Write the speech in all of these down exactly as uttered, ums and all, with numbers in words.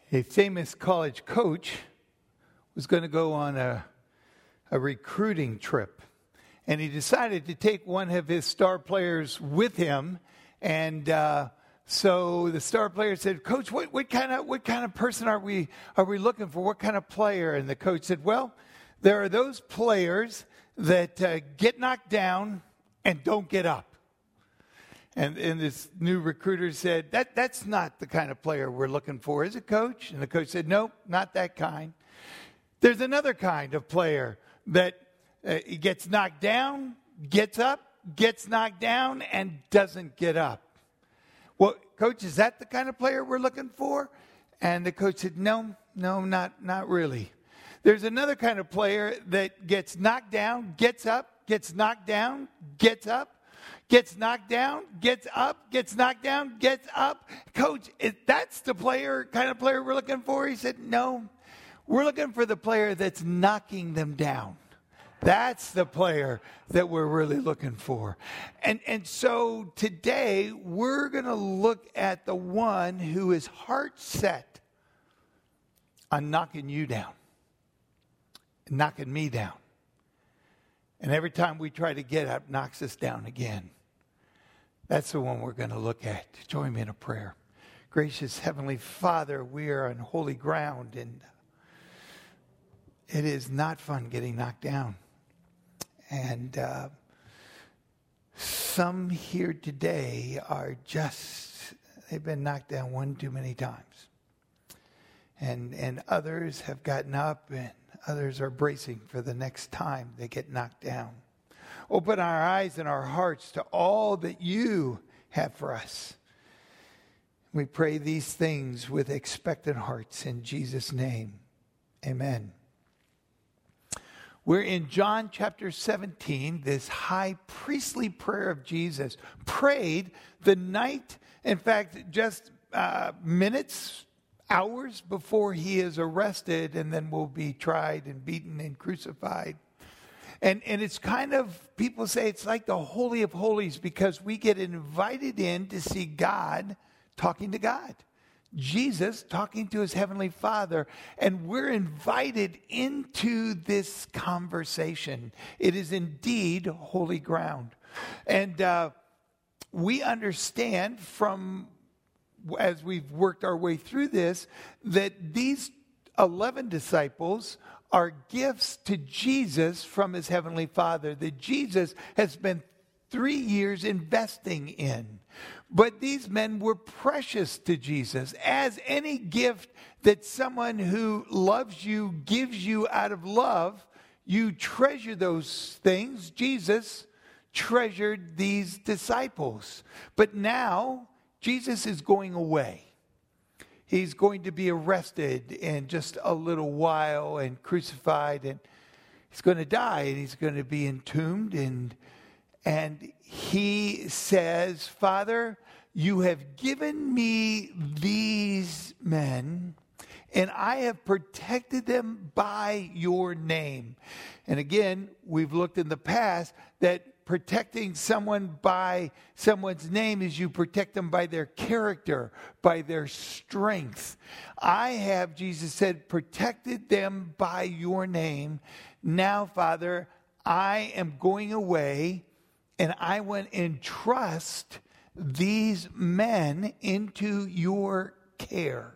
A famous college coach was going to go on a, a recruiting trip. And he decided to take one of his star players with him. And uh, so the star player said, "Coach, what, what kind of what kind of person are we are we looking for? What kind of player?" And the coach said, "Well, there are those players that uh, get knocked down and don't get up." And, and this new recruiter said, that that's not the kind of player we're looking for, is it, Coach? And the coach said, "Nope, not that kind. There's another kind of player that uh, gets knocked down, gets up, gets knocked down, and doesn't get up." "Well, Coach, is that the kind of player we're looking for?" And the coach said, "No, no, not, not really. There's another kind of player that gets knocked down, gets up, gets knocked down, gets up, gets knocked down, gets up, gets knocked down, gets up. Coach, is that's the player, kind of player we're looking for?" He said, "No, we're looking for the player that's knocking them down. That's the player that we're really looking for." And, and so today we're going to look at the one who is heart set on knocking you down, knocking me down. And every time we try to get up, knocks us down again. That's the one we're going to look at. Join me in a prayer. Gracious Heavenly Father, we are on holy ground, and it is not fun getting knocked down. And uh, some here today are just, they've been knocked down one too many times. And, and others have gotten up, and others are bracing for the next time they get knocked down. Open our eyes and our hearts to all that you have for us. We pray these things with expectant hearts in Jesus' name. Amen. We're in John chapter seventeen, this high priestly prayer of Jesus, prayed the night, in fact, just uh, minutes, hours before he is arrested and then will be tried and beaten and crucified. And and it's kind of, people say it's like the Holy of Holies because we get invited in to see God talking to God. Jesus talking to his heavenly Father. And we're invited into this conversation. It is indeed holy ground. And uh, we understand from, as we've worked our way through this, that these eleven disciples are gifts to Jesus from his heavenly Father that Jesus has spent three years investing in. But these men were precious to Jesus, as any gift that someone who loves you gives you out of love. You treasure those things. Jesus treasured these disciples. But now Jesus is going away. He's going to be arrested in just a little while and crucified, and he's going to die, and he's going to be entombed. And, and he says, "Father, you have given me these men, and I have protected them by your name." And again, we've looked in the past that protecting someone by someone's name is you protect them by their character, by their strength. I have, Jesus said, protected them by your name. Now, Father, I am going away, and I want to entrust these men into your care.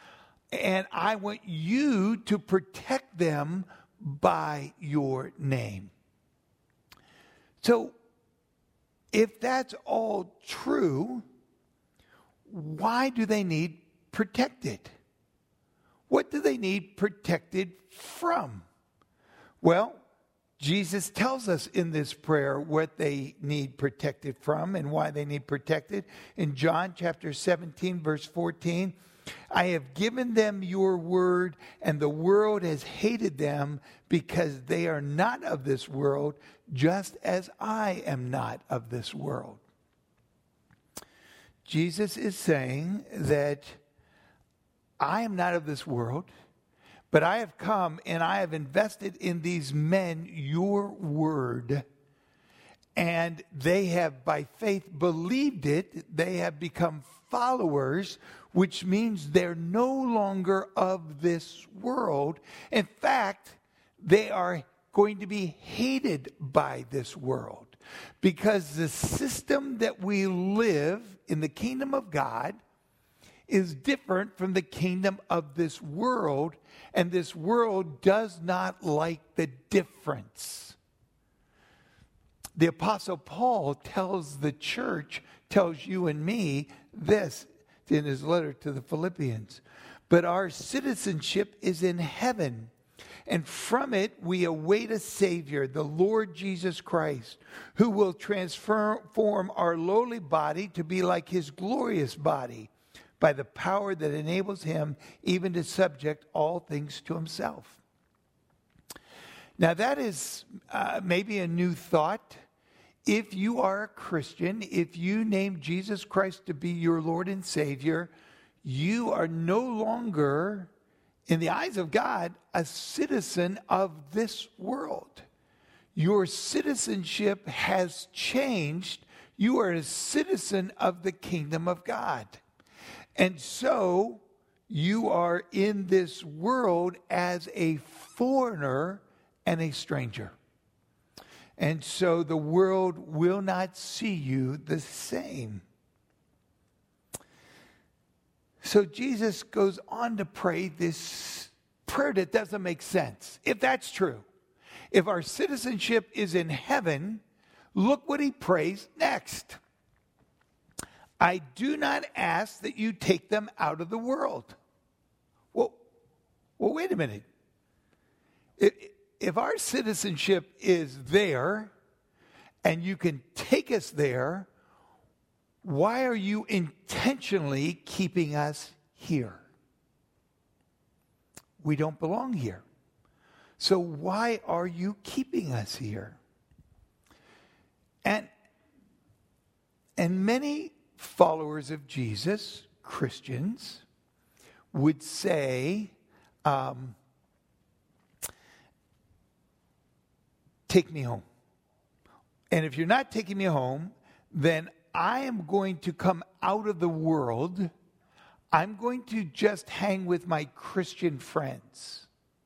And I want you to protect them by your name. So, if that's all true, why do they need protected? What do they need protected from? Well, Jesus tells us in this prayer what they need protected from and why they need protected. In John chapter seventeen, verse fourteen, "I have given them your word, and the world has hated them because they are not of this world, just as I am not of this world." Jesus is saying that I am not of this world, but I have come and I have invested in these men your word, and they have by faith believed it. They have become followers which means they're no longer of this world. In fact, they are going to be hated by this world, because the system that we live in the kingdom of God is different from the kingdom of this world, and this world does not like the difference. The Apostle Paul tells the church, tells you and me this in his letter to the Philippians. But our citizenship is in heaven, and from it we await a Savior, the Lord Jesus Christ, who will transform our lowly body to be like his glorious body by the power that enables him even to subject all things to himself. Now that is uh, maybe a new thought. If you are a Christian, if you name Jesus Christ to be your Lord and Savior, you are no longer, in the eyes of God, a citizen of this world. Your citizenship has changed. You are a citizen of the kingdom of God. And so you are in this world as a foreigner and a stranger. And so the world will not see you the same. So Jesus goes on to pray this prayer that doesn't make sense. If that's true, if our citizenship is in heaven, look what he prays next. I do not ask that you take them out of the world. Well, well wait a minute. If, if our citizenship is there and you can take us there, why are you intentionally keeping us here? We don't belong here. So why are you keeping us here? And, and many followers of Jesus, Christians, would say, um, take me home. And if you're not taking me home, then I am going to come out of the world. I'm going to just hang with my Christian friends.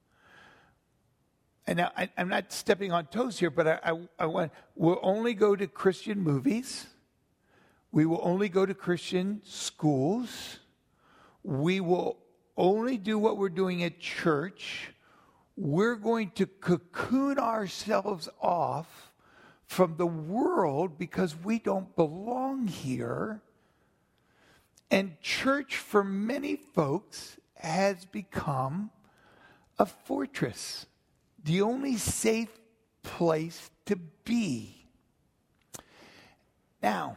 And now I, I'm not stepping on toes here, but I, I, I want, we'll only go to Christian movies. We will only go to Christian schools. We will only do what we're doing at church. We're going to cocoon ourselves off from the world because we don't belong here. And church, for many folks, has become a fortress, the only safe place to be. Now,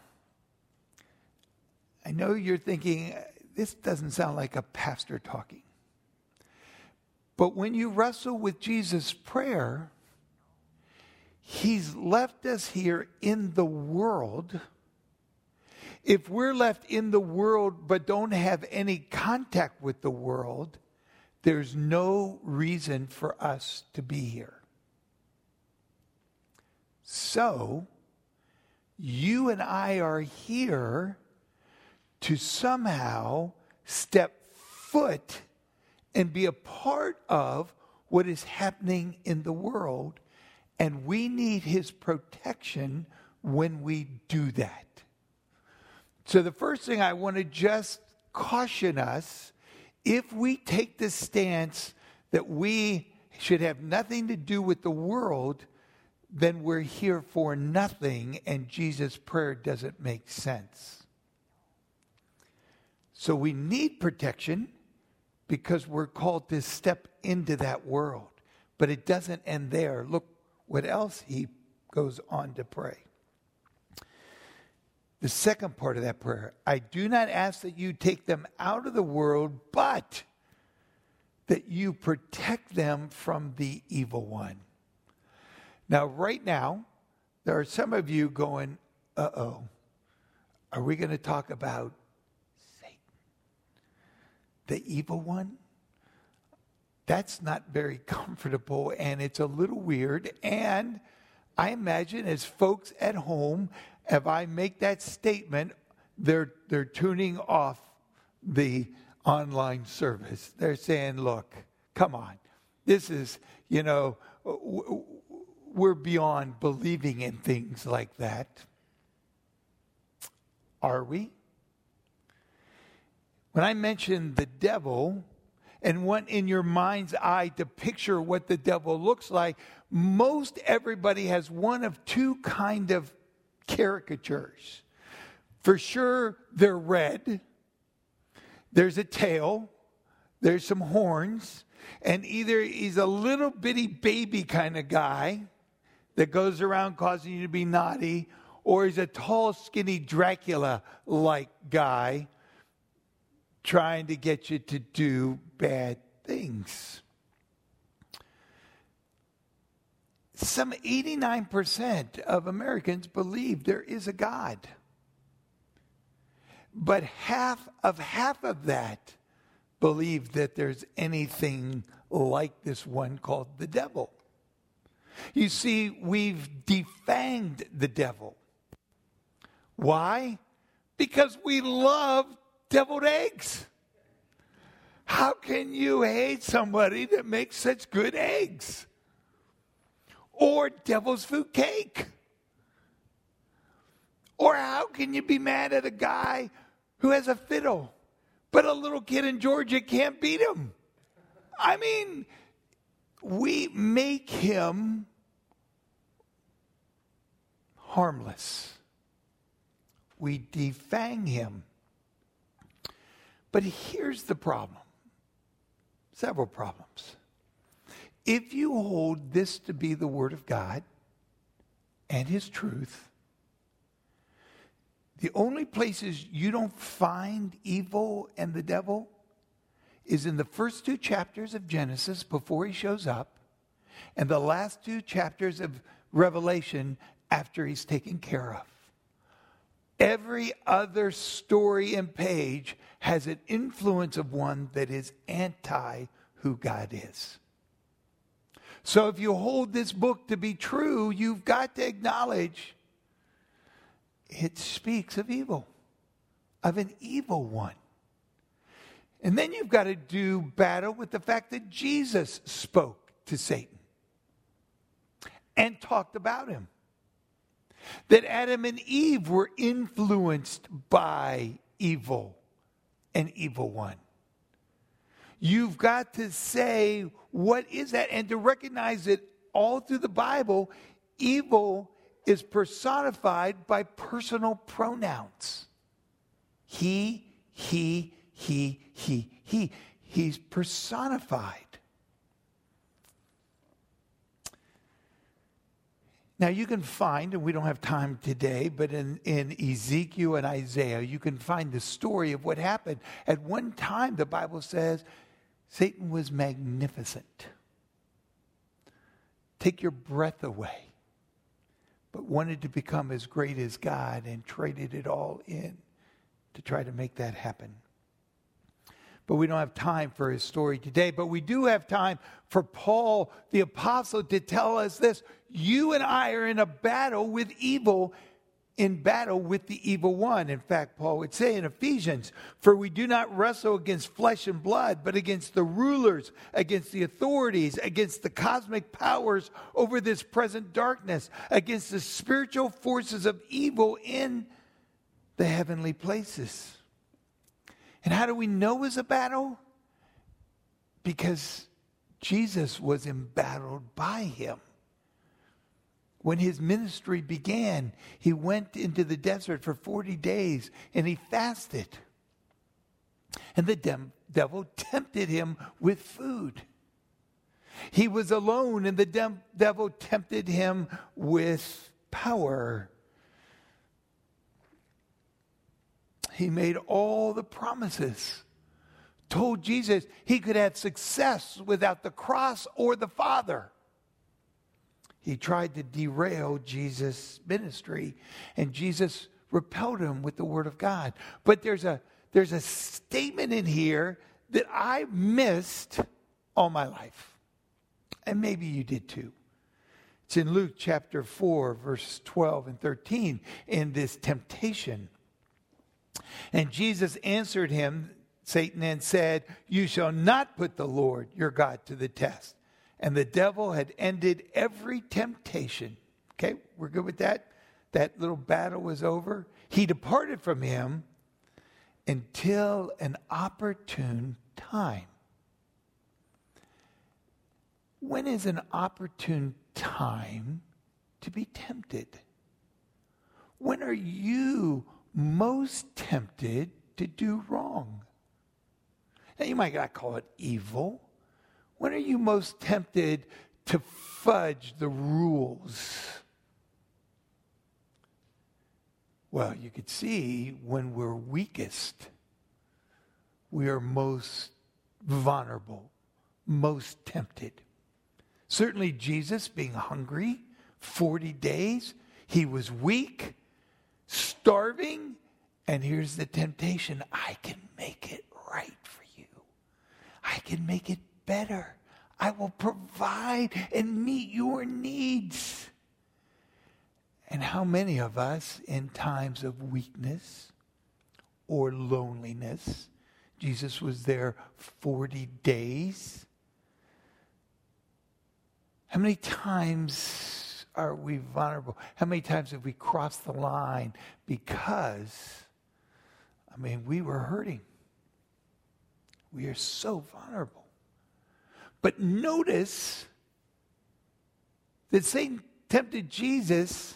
I know you're thinking, this doesn't sound like a pastor talking. But when you wrestle with Jesus' prayer, he's left us here in the world. If we're left in the world but don't have any contact with the world, there's no reason for us to be here. So, you and I are here to somehow step foot and be a part of what is happening in the world. And we need his protection when we do that. So the first thing I want to just caution us, if we take the stance that we should have nothing to do with the world, then we're here for nothing, and Jesus' prayer doesn't make sense. So we need protection because we're called to step into that world. But it doesn't end there. Look what else he goes on to pray. The second part of that prayer, I do not ask that you take them out of the world, but that you protect them from the evil one. Now, right now, there are some of you going, uh-oh, are we going to talk about Satan, the evil one? That's not very comfortable, and it's a little weird. And I imagine as folks at home, if I make that statement, they're they're tuning off the online service. They're saying, look, come on. This is, you know, we're beyond believing in things like that. Are we? When I mention the devil and want in your mind's eye to picture what the devil looks like, most everybody has one of two kind of caricatures. For sure, they're red. There's a tail. There's some horns. And either he's a little bitty baby kind of guy that goes around causing you to be naughty, or he's a tall, skinny Dracula-like guy trying to get you to do bad things. Some eighty-nine percent of Americans believe there is a God. But half of half of that believe that there's anything like this one called the devil. You see, we've defanged the devil. Why? Because we love deviled eggs. How can you hate somebody that makes such good eggs? Or devil's food cake? Or how can you be mad at a guy who has a fiddle, but a little kid in Georgia can't beat him? I mean, we make him harmless. We defang him. But here's the problem. Several problems. If you hold this to be the Word of God and His truth, the only places you don't find evil and the devil is in the first two chapters of Genesis before he shows up, and the last two chapters of Revelation after he's taken care of. Every other story and page has an influence of one that is anti who God is. So if you hold this book to be true, you've got to acknowledge it speaks of evil, of an evil one. And then you've got to do battle with the fact that Jesus spoke to Satan and talked about him. That Adam and Eve were influenced by evil, an evil one. You've got to say, what is that? And to recognize that all through the Bible, evil is personified by personal pronouns. He, he, he, he, he. He's personified. Now you can find, and we don't have time today, but in, in Ezekiel and Isaiah, you can find the story of what happened. At one time, the Bible says, Satan was magnificent. Take your breath away. But wanted to become as great as God and traded it all in to try to make that happen. But we don't have time for his story today. But we do have time for Paul, the apostle, to tell us this. You and I are in a battle with evil, in battle with the evil one. In fact, Paul would say in Ephesians, for we do not wrestle against flesh and blood, but against the rulers, against the authorities, against the cosmic powers over this present darkness, against the spiritual forces of evil in the heavenly places. And how do we know it was a battle? Because Jesus was embattled by him. When his ministry began, he went into the desert for forty days and he fasted. And the de- devil tempted him with food. He was alone and the de- devil tempted him with power. He made all the promises. Told Jesus he could have success without the cross or the Father. He tried to derail Jesus' ministry, and Jesus repelled him with the Word of God. But there's a, there's a statement in here that I missed all my life. And maybe you did too. It's in Luke chapter four, verse twelve and thirteen, in this temptation. And Jesus answered him, Satan then said, "You shall not put the Lord your God to the test." And the devil had ended every temptation. Okay, we're good with that? That little battle was over. He departed from him until an opportune time. When is an opportune time to be tempted? When are you most tempted to do wrong? Now, you might not call it evil. When are you most tempted to fudge the rules? Well, you could see when we're weakest, we are most vulnerable, most tempted. Certainly Jesus, being hungry, forty days, he was weak, starving, and here's the temptation: I can make it right for you. I can make it better. I will provide and meet your needs. And how many of us in times of weakness or loneliness, Jesus was there forty days. How many times are we vulnerable? How many times have we crossed the line because, I mean, we were hurting. We are so vulnerable. But notice that Satan tempted Jesus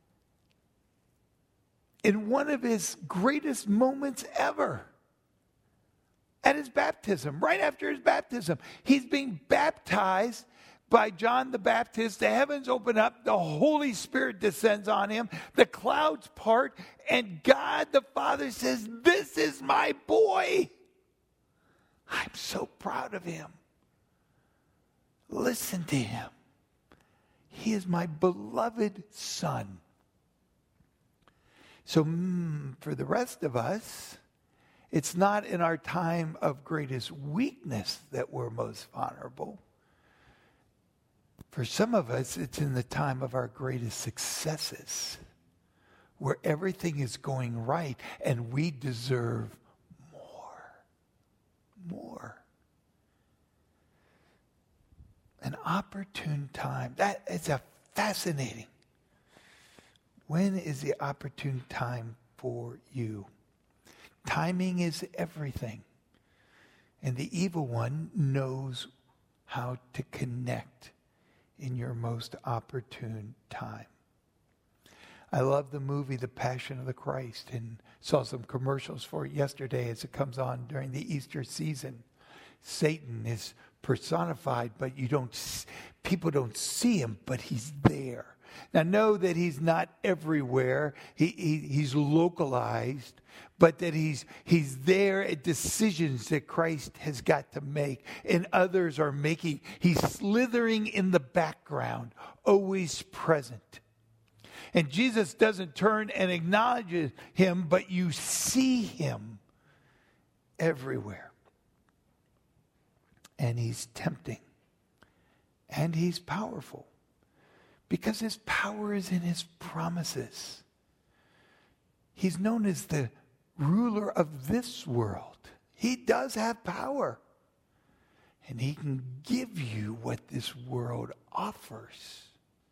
in one of his greatest moments ever. At his baptism, right after his baptism. He's being baptized by John the Baptist. The heavens open up. The Holy Spirit descends on him. The clouds part. And God the Father says, "This is my boy. I'm so proud of him. Listen to him. He is my beloved son." So mm, for the rest of us, it's not in our time of greatest weakness that we're most vulnerable. For some of us, it's in the time of our greatest successes, where everything is going right and we deserve more. More. An opportune time. That is a fascinating. When is the opportune time for you? Timing is everything. And the evil one knows how to connect in your most opportune time. I love the movie The Passion of the Christ, and saw some commercials for it yesterday as it comes on during the Easter season. Satan is personified, but you don't, people don't see him, but he's there. Now, know that he's not everywhere. He, he he's localized, but that he's he's there at decisions that Christ has got to make, and others are making. He's slithering in the background, always present. And Jesus doesn't turn and acknowledge him, but you see him everywhere. And he's tempting. And he's powerful. Because his power is in his promises. He's known as the ruler of this world. He does have power. And he can give you what this world offers.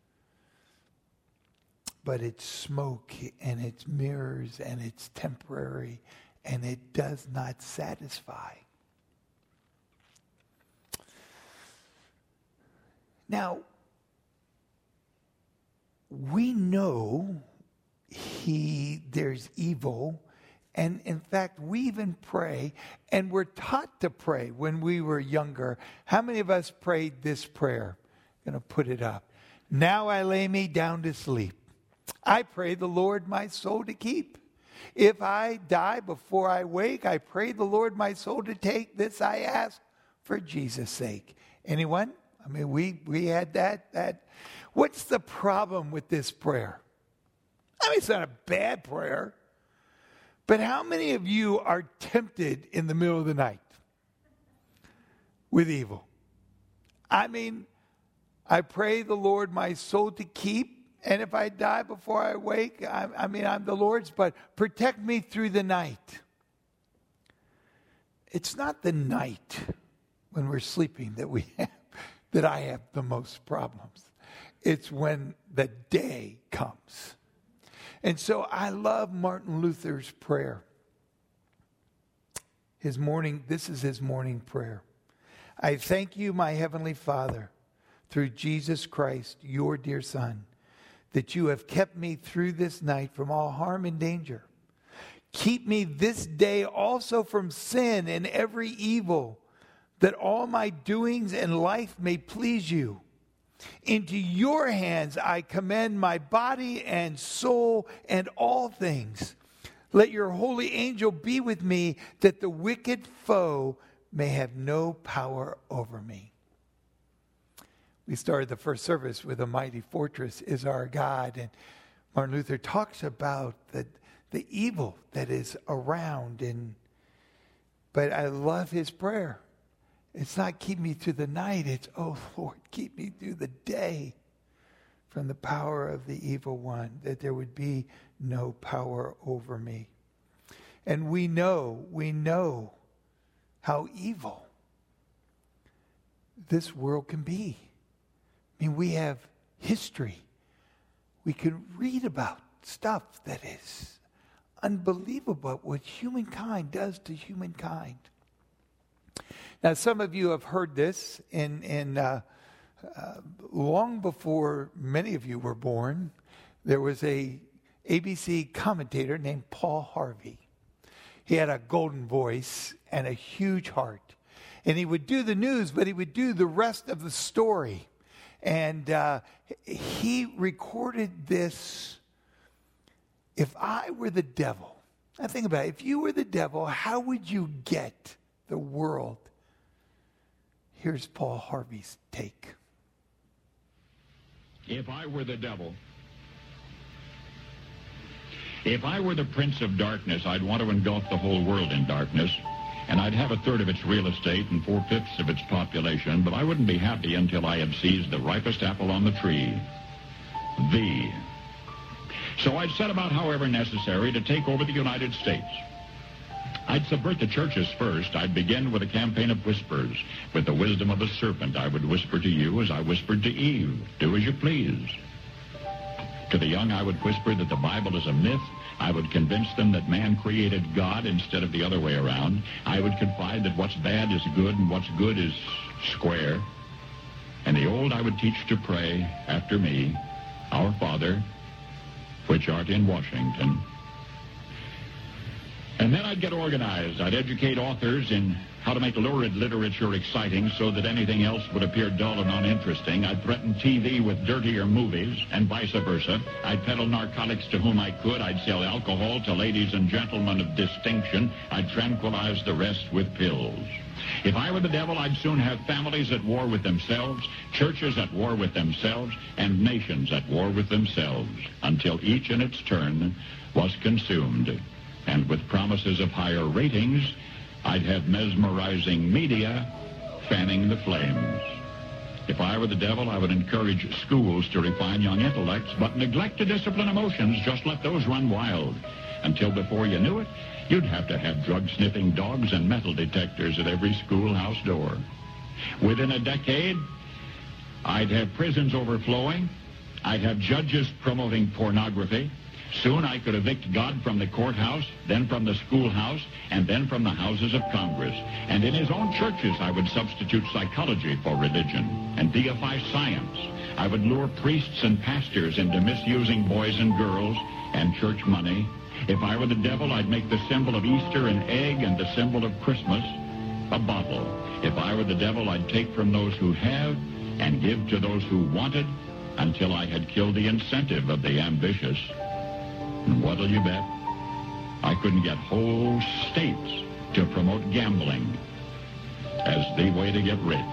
But it's smoke and it's mirrors and it's temporary and it does not satisfy. Now, we know he there's evil, and in fact, we even pray, and we're taught to pray when we were younger. How many of us prayed this prayer? I'm going to put it up. Now I lay me down to sleep. I pray the Lord my soul to keep. If I die before I wake, I pray the Lord my soul to take. This I ask for Jesus' sake. Anyone? I mean, we we had that that. What's the problem with this prayer? I mean, it's not a bad prayer. But how many of you are tempted in the middle of the night with evil? I mean, I pray the Lord my soul to keep. And if I die before I wake, I, I mean, I'm the Lord's, but protect me through the night. it's not the night when we're sleeping that we have, that I have the most problems. It's when the day comes. And so I love Martin Luther's prayer. His morning, this is his morning prayer. I thank you, my heavenly Father, through Jesus Christ, your dear Son, that you have kept me through this night from all harm and danger. Keep me this day also from sin and every evil, that all my doings in life may please you. Into your hands I commend my body and soul and all things. Let your holy angel be with me, that the wicked foe may have no power over me. We started the first service with a mighty fortress is our God. And Martin Luther talks about the, the evil that is around. And but I love his prayer. It's not keep me through the night. It's, oh, Lord, keep me through the day from the power of the evil one, that there would be no power over me. And we know, we know how evil this world can be. I mean, we have history. We can read about stuff that is unbelievable, what humankind does to humankind. Now, some of you have heard this in, in uh, uh, long before many of you were born. There was a A B C commentator named Paul Harvey. He had a golden voice and a huge heart. And he would do the news, but he would do the rest of the story. And uh, he recorded this, if I were the devil. Now think about it. If you were the devil, how would you get the world? Here's Paul Harvey's take. If I were the devil, if I were the prince of darkness, I'd want to engulf the whole world in darkness, and I'd have a third of its real estate and four-fifths of its population, but I wouldn't be happy until I had seized the ripest apple on the tree, thee. So I'd set about, however necessary, to take over the United States. I'd subvert the churches first. I'd begin with a campaign of whispers. With the wisdom of a serpent, I would whisper to you as I whispered to Eve, do as you please. To the young, I would whisper that the Bible is a myth. I would convince them that man created God instead of the other way around. I would confide that what's bad is good and what's good is square. And the old I would teach to pray after me, Our Father, which art in Washington. And then I'd get organized. I'd educate authors in how to make lurid literature exciting so that anything else would appear dull and uninteresting. I'd threaten T V with dirtier movies and vice versa. I'd peddle narcotics to whom I could. I'd sell alcohol to ladies and gentlemen of distinction. I'd tranquilize the rest with pills. If I were the devil, I'd soon have families at war with themselves, churches at war with themselves, and nations at war with themselves, until each in its turn was consumed. And with promises of higher ratings, I'd have mesmerizing media fanning the flames. If I were the devil, I would encourage schools to refine young intellects, but neglect to discipline emotions, just let those run wild. Until before you knew it, you'd have to have drug-sniffing dogs and metal detectors at every schoolhouse door. Within a decade, I'd have prisons overflowing. I'd have judges promoting pornography. Soon I could evict God from the courthouse, then from the schoolhouse, and then from the houses of Congress. And in his own churches, I would substitute psychology for religion and deify science. I would lure priests and pastors into misusing boys and girls and church money. If I were the devil, I'd make the symbol of Easter an egg and the symbol of Christmas a bottle. If I were the devil, I'd take from those who have and give to those who wanted until I had killed the incentive of the ambitious. And what'll you bet? I couldn't get whole states to promote gambling as the way to get rich.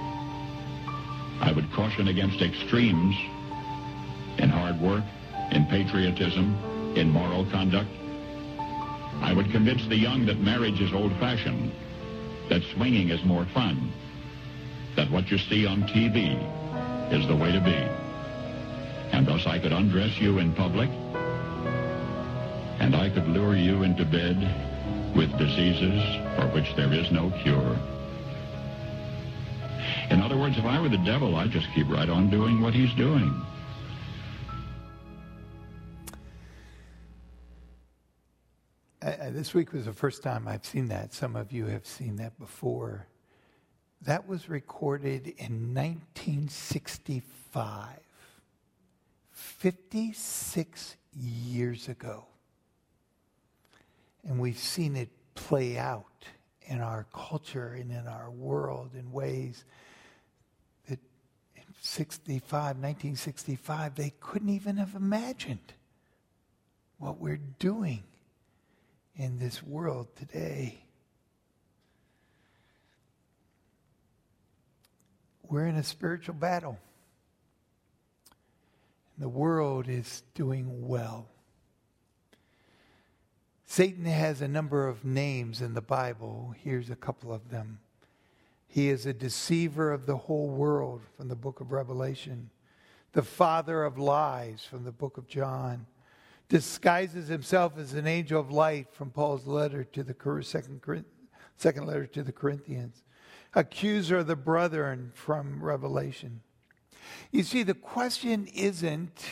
I would caution against extremes in hard work, in patriotism, in moral conduct. I would convince the young that marriage is old-fashioned, that swinging is more fun, that what you see on T V is the way to be. And thus I could undress you in public, and I could lure you into bed with diseases for which there is no cure. In other words, if I were the devil, I'd just keep right on doing what he's doing. Uh, this week was the first time I've seen that. Some of you have seen that before. That was recorded in nineteen sixty-five, fifty-six years ago. And we've seen it play out in our culture and in our world in ways that in sixty-five, nineteen sixty-five, they couldn't even have imagined what we're doing in this world today. We're in a spiritual battle. And the world is doing well. Satan has a number of names in the Bible. Here's a couple of them. He is a deceiver of the whole world from the book of Revelation. The father of lies from the book of John. Disguises himself as an angel of light from Paul's letter to the second, second letter to the Corinthians. Accuser of the brethren from Revelation. You see, the question isn't,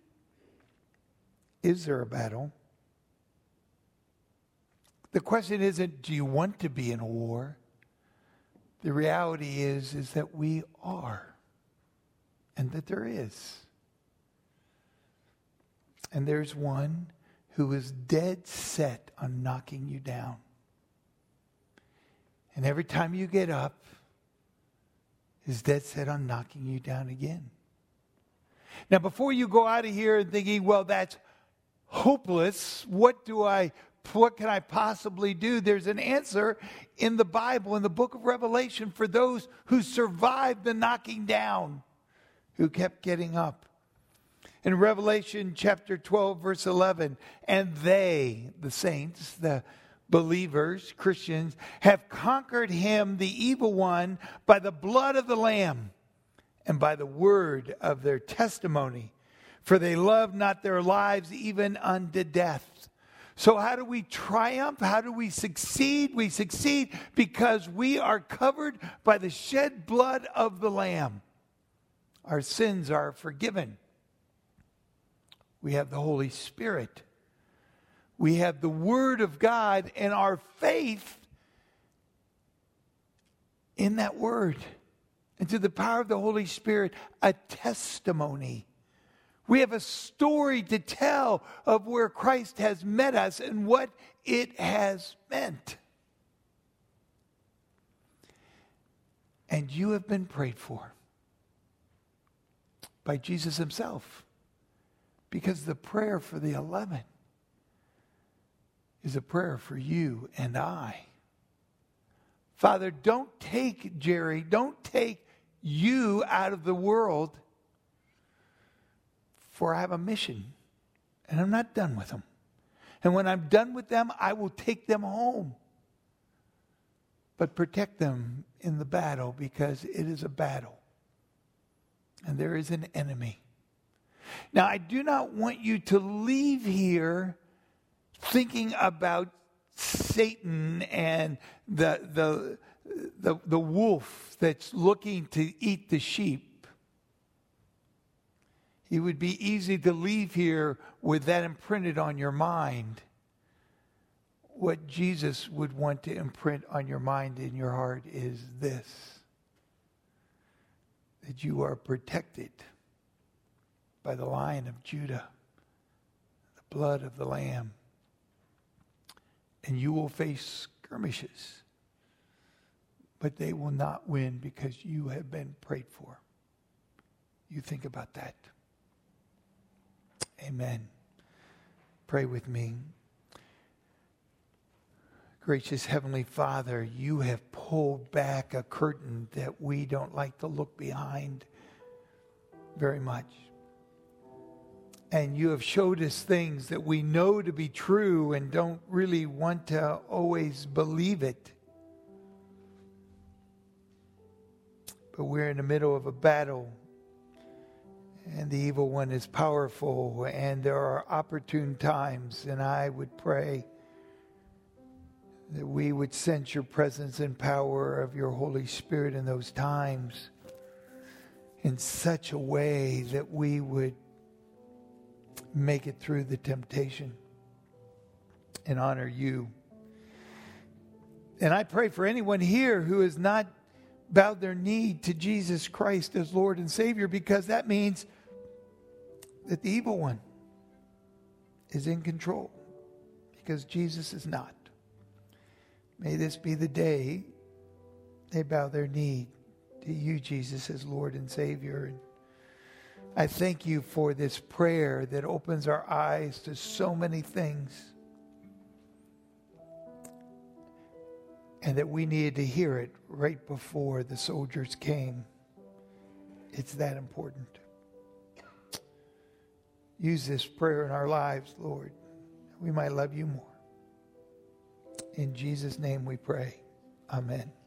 is there a battle? The question isn't, do you want to be in a war? The reality is, is that we are, and that there is. And there's one who is dead set on knocking you down. And every time you get up, is dead set on knocking you down again. Now, before you go out of here and thinking, well, that's hopeless, what do I, what can I possibly do? There's an answer in the Bible, in the book of Revelation, for those who survived the knocking down, who kept getting up. In Revelation chapter twelve, verse eleven, and they, the saints, the believers, Christians, have conquered him, the evil one, by the blood of the Lamb and by the word of their testimony. For they love not their lives even unto death. So how do we triumph? How do we succeed? We succeed because we are covered by the shed blood of the Lamb. Our sins are forgiven. We have the Holy Spirit. We have the Word of God and our faith in that Word. And to the power of the Holy Spirit, a testimony. We have a story to tell of where Christ has met us and what it has meant. And you have been prayed for by Jesus himself. Because the prayer for the eleven is a prayer for you and I. Father, don't take Jerry, don't take you out of the world, for I have a mission, and I'm not done with them. And when I'm done with them, I will take them home. But protect them in the battle, because it is a battle. And there is an enemy. Now, I do not want you to leave here thinking about Satan and the, the, the, the wolf that's looking to eat the sheep. It would be easy to leave here with that imprinted on your mind. What Jesus would want to imprint on your mind and your heart is this: that you are protected by the Lion of Judah, the blood of the Lamb. And you will face skirmishes, but they will not win because you have been prayed for. You think about that. Amen. Pray with me. Gracious Heavenly Father, you have pulled back a curtain that we don't like to look behind very much. And you have showed us things that we know to be true and don't really want to always believe it. But we're in the middle of a battle, and the evil one is powerful, and there are opportune times, and I would pray that we would sense your presence and power of your Holy Spirit in those times in such a way that we would make it through the temptation and honor you. And I pray for anyone here who has not bowed their knee to Jesus Christ as Lord and Savior, because that means that the evil one is in control, because Jesus is not. May this be the day they bow their knee to you, Jesus, as Lord and Savior. And I thank you for this prayer that opens our eyes to so many things, and that we needed to hear it right before the soldiers came. It's that important. Use this prayer in our lives, Lord, that we might love you more. In Jesus' name we pray. Amen.